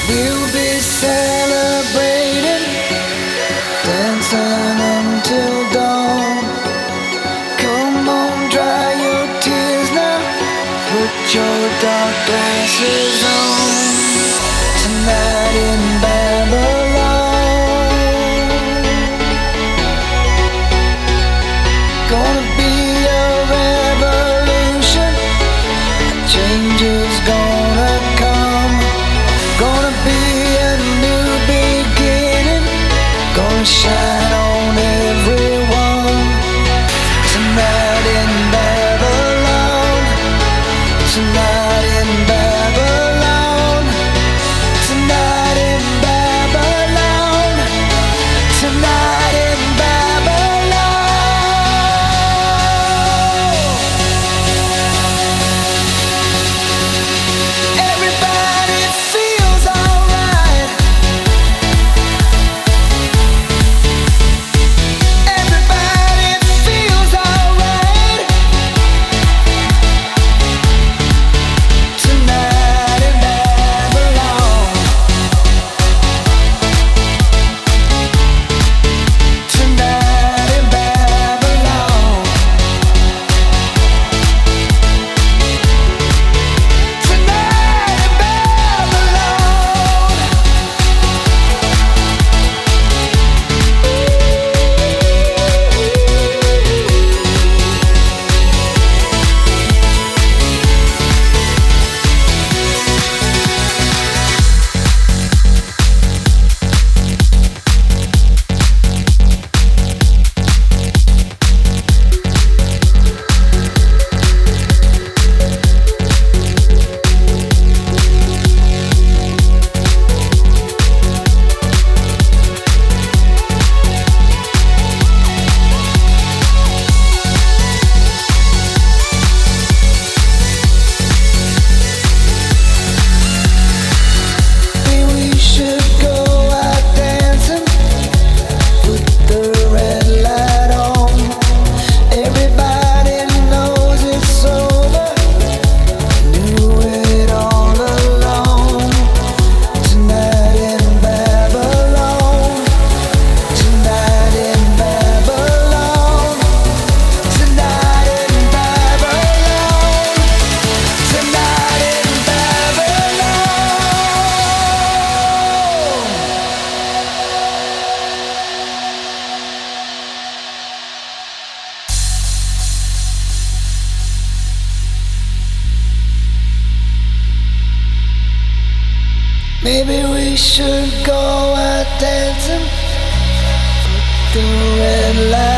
We'll be celebrating, dancing until dawn. Come on, dry your tears now. Put your dark glasses on. Tonight in Babylon, gonna be a revolution. Change is gonna come. Gonna be a new beginning. Gonna shine on everyone. Tonight in Babylon. Tonight in Babylon. Tonight in Babylon. Tonight in Babylon. Everybody feels alright. Everybody feels alright. Tonight in Babylon. Tonight in Babylon. Tonight in Babylon. We should go out dancing. Put the red light on. Everybody knows it's over. Knew it all along. Tonight in Babylon. Tonight in Babylon. Tonight in Babylon. Tonight in Babylon. Maybe we should go out dancing. Put the red light